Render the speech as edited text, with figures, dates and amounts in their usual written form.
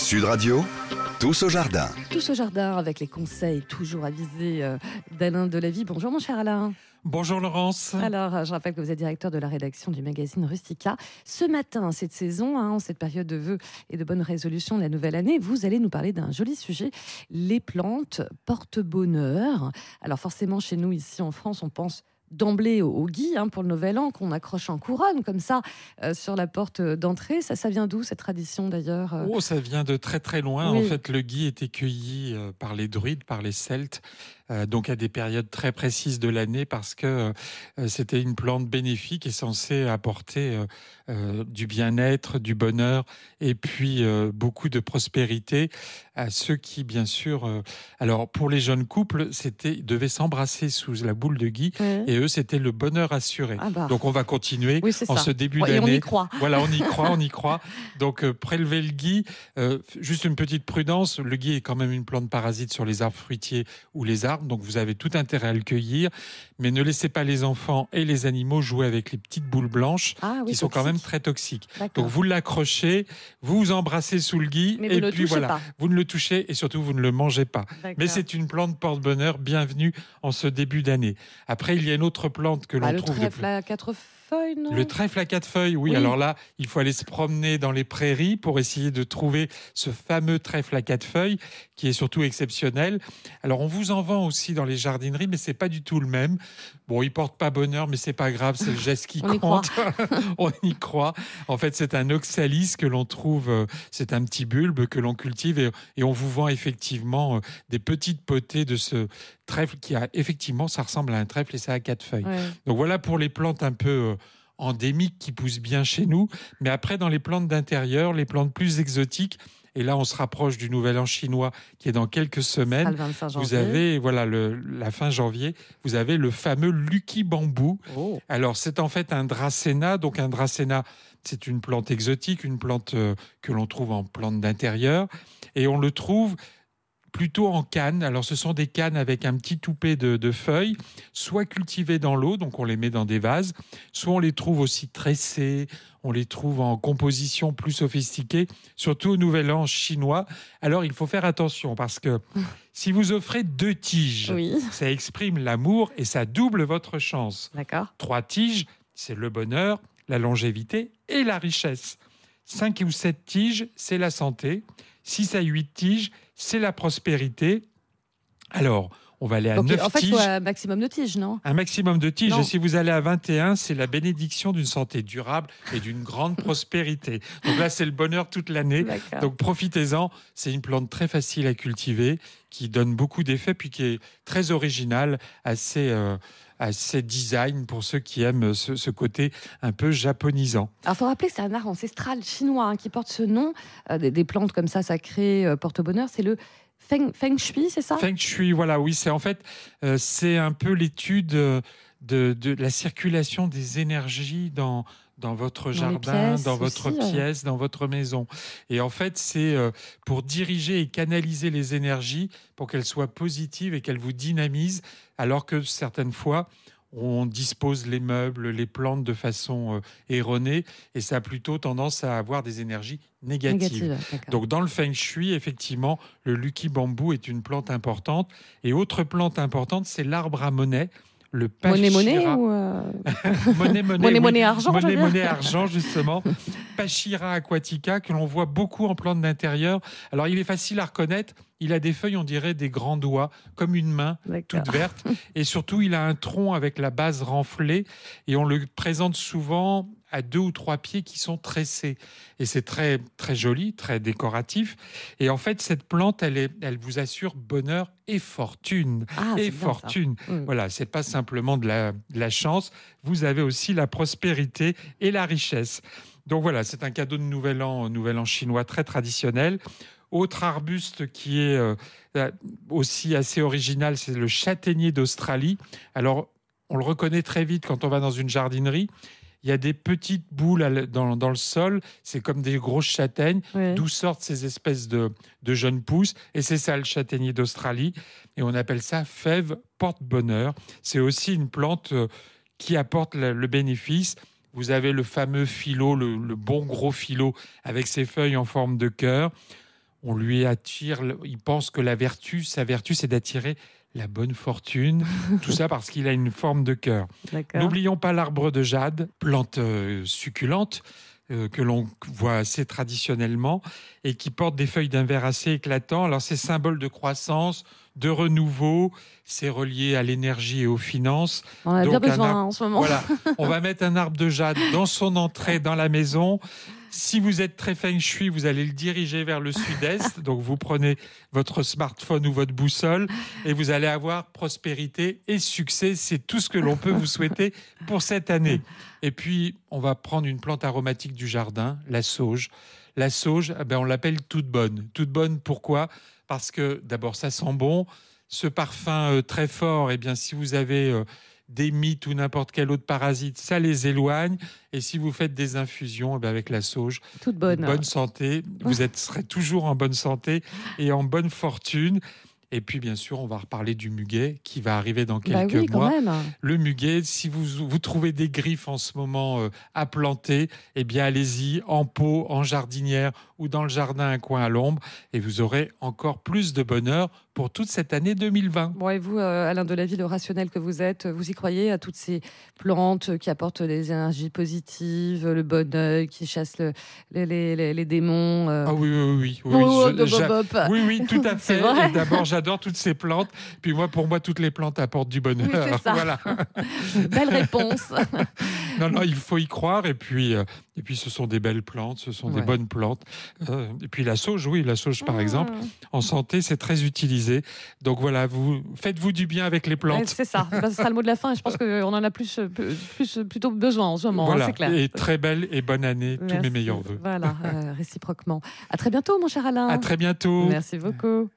Sud Radio, tous au jardin. Tous au jardin avec les conseils toujours avisés d'Alain Delavie. Bonjour mon cher Alain. Bonjour Laurence. Alors, je rappelle que vous êtes directeur de la rédaction du magazine Rustica. Ce matin, cette saison, en cette période de vœux et de bonnes résolutions de la nouvelle année, vous allez nous parler d'un joli sujet, les plantes porte-bonheur. Alors forcément, chez nous, ici en France, on pense d'emblée au gui pour le nouvel an qu'on accroche en couronne comme ça sur la porte d'entrée. Ça vient d'où cette tradition d'ailleurs Ça vient de très très loin. Oui. En fait, le gui était cueilli par les druides, par les Celtes, donc à des périodes très précises de l'année parce que c'était une plante bénéfique et censée apporter du bien-être, du bonheur et puis beaucoup de prospérité à ceux qui, bien sûr... alors, pour les jeunes couples, devaient s'embrasser sous la boule de gui et eux, c'était le bonheur assuré. Donc, on va continuer en ce début d'année. Et on y croit. Voilà, on y croit. Donc, prélever le gui, juste une petite prudence, le gui est quand même une plante parasite sur les arbres fruitiers ou les arbres, donc vous avez tout intérêt à le cueillir, mais ne laissez pas les enfants et les animaux jouer avec les petites boules blanches qui sont quand même très toxiques. D'accord. Donc, vous l'accrochez, vous vous embrassez sous le gui, mais et puis voilà, pas. vous ne le touchez et surtout vous ne le mangez pas. D'accord. Mais c'est une plante porte-bonheur, bienvenue en ce début d'année. Après, il y a une autre plante que l'on trouve... Le trèfle à 4 feuilles, non ? Le trèfle à 4 feuilles, oui. Alors là, il faut aller se promener dans les prairies pour essayer de trouver ce fameux trèfle à 4 feuilles qui est surtout exceptionnel. Alors, on vous en vend aussi dans les jardineries, mais c'est pas du tout le même. Bon, il porte pas bonheur, mais c'est pas grave, c'est le geste qui compte. On y croit. En fait, c'est un oxalis que l'on trouve, c'est un petit bulbe que l'on cultive et on vous vend effectivement des petites potées de ce trèfle qui a effectivement, ça ressemble à un trèfle et ça a 4 feuilles. Ouais. Donc voilà pour les plantes un peu endémiques qui poussent bien chez nous. Mais après, dans les plantes d'intérieur, les plantes plus exotiques, et là, on se rapproche du Nouvel An chinois qui est dans quelques semaines. Le 25 janvier. Vous avez, la fin janvier, vous avez le fameux Lucky Bambou. Oh. Alors, c'est en fait un dracéna. Donc, un dracéna, c'est une plante exotique, une plante que l'on trouve en plante d'intérieur. Et on le trouve plutôt en canne. Alors, ce sont des cannes avec un petit toupet de feuilles, soit cultivées dans l'eau, donc on les met dans des vases, soit on les trouve aussi tressées, on les trouve en composition plus sophistiquée, surtout au Nouvel An chinois. Alors, il faut faire attention parce que si vous offrez 2 tiges, ça exprime l'amour et ça double votre chance. D'accord. 3 tiges, c'est le bonheur, la longévité et la richesse. 5 ou 7 tiges, c'est la santé. 6 à 8 tiges, c'est la prospérité. Alors, on va aller à 9 tiges. En fait, il faut un maximum de tiges, non ? Un maximum de tiges. Non. Et si vous allez à 21, c'est la bénédiction d'une santé durable et d'une grande prospérité. Donc là, c'est le bonheur toute l'année. D'accord. Donc profitez-en. C'est une plante très facile à cultiver, qui donne beaucoup d'effets, puis qui est très originale, assez design pour ceux qui aiment ce côté un peu japonisant. Alors, il faut rappeler que c'est un art ancestral chinois qui porte ce nom. Des plantes comme ça, sacrées, porte-bonheur, c'est le Feng Shui, c'est ça ? Feng Shui, voilà, oui, c'est en fait, c'est un peu l'étude de la circulation des énergies dans votre jardin, dans votre pièce, dans votre maison. Et en fait, c'est pour diriger et canaliser les énergies pour qu'elles soient positives et qu'elles vous dynamisent, alors que certaines fois, on dispose les meubles, les plantes de façon erronée et ça a plutôt tendance à avoir des énergies négatives. Donc dans le Feng Shui, effectivement, le Lucky Bambou est une plante importante. Et autre plante importante, c'est l'arbre à monnaie. Le Pachira. Monnaie ou monnaie argent. Monnaie argent, justement. Pachira aquatica, que l'on voit beaucoup en plantes d'intérieur. Alors, il est facile à reconnaître. Il a des feuilles, on dirait des grands doigts, comme une main, toute verte. Et surtout, il a un tronc avec la base renflée. Et on le présente souvent à 2 ou 3 pieds qui sont tressés. Et c'est très, très joli, très décoratif. Et en fait, cette plante, elle vous assure bonheur et fortune. Et fortune. Voilà, c'est pas simplement de la chance. Vous avez aussi la prospérité et la richesse. Donc voilà, c'est un cadeau de Nouvel An chinois très traditionnel. Autre arbuste qui est aussi assez original, c'est le châtaignier d'Australie. Alors, on le reconnaît très vite quand on va dans une jardinerie. Il y a des petites boules dans le sol, c'est comme des grosses châtaignes, d'où sortent ces espèces de jeunes pousses. Et c'est ça, le châtaignier d'Australie. Et on appelle ça fève porte-bonheur. C'est aussi une plante qui apporte le bénéfice. Vous avez le fameux filot, le bon gros filot avec ses feuilles en forme de cœur. on lui attire, il pense que sa vertu, c'est d'attirer la bonne fortune. Tout ça parce qu'il a une forme de cœur. N'oublions pas l'arbre de jade, plante succulente, que l'on voit assez traditionnellement et qui porte des feuilles d'un vert assez éclatant. Alors c'est symbole de croissance, de renouveau, c'est relié à l'énergie et aux finances. On a bien besoin en ce moment. Voilà, on va mettre un arbre de jade dans son entrée dans la maison. Si vous êtes très feng shui, vous allez le diriger vers le sud-est. Donc, vous prenez votre smartphone ou votre boussole et vous allez avoir prospérité et succès. C'est tout ce que l'on peut vous souhaiter pour cette année. Et puis, on va prendre une plante aromatique du jardin, la sauge. La sauge, on l'appelle toute bonne. Toute bonne, pourquoi ? Parce que, d'abord, ça sent bon. Ce parfum très fort, si vous avez des mites ou n'importe quel autre parasite, ça les éloigne. Et si vous faites des infusions, avec la sauge, toute bonne santé, vous serez toujours en bonne santé et en bonne fortune. Et puis, bien sûr, on va reparler du muguet qui va arriver dans quelques mois. Le muguet, si vous trouvez des griffes en ce moment à planter, allez-y en pot, en jardinière ou dans le jardin, un coin à l'ombre, et vous aurez encore plus de bonheur pour toute cette année 2020. Bon, et vous, Alain Delavie, le rationnel que vous êtes, vous y croyez à toutes ces plantes qui apportent des énergies positives, le bon œil, qui chassent les démons Ah oui, oui, tout à fait. Et d'abord, j'adore toutes ces plantes. Puis pour moi, toutes les plantes apportent du bonheur. Oui, c'est ça. Voilà. Belle réponse. Non, il faut y croire. Et puis, ce sont des belles plantes, ce sont des bonnes plantes. Et puis la sauge, par exemple, en santé, c'est très utilisé. Donc voilà, faites-vous du bien avec les plantes. C'est ça. Ce sera le mot de la fin. Et je pense qu'on en a plutôt besoin en ce moment. Voilà. C'est clair. Et très belle et bonne année. Merci. Tous mes meilleurs vœux. Voilà, réciproquement. À très bientôt, mon cher Alain. À très bientôt. Merci beaucoup.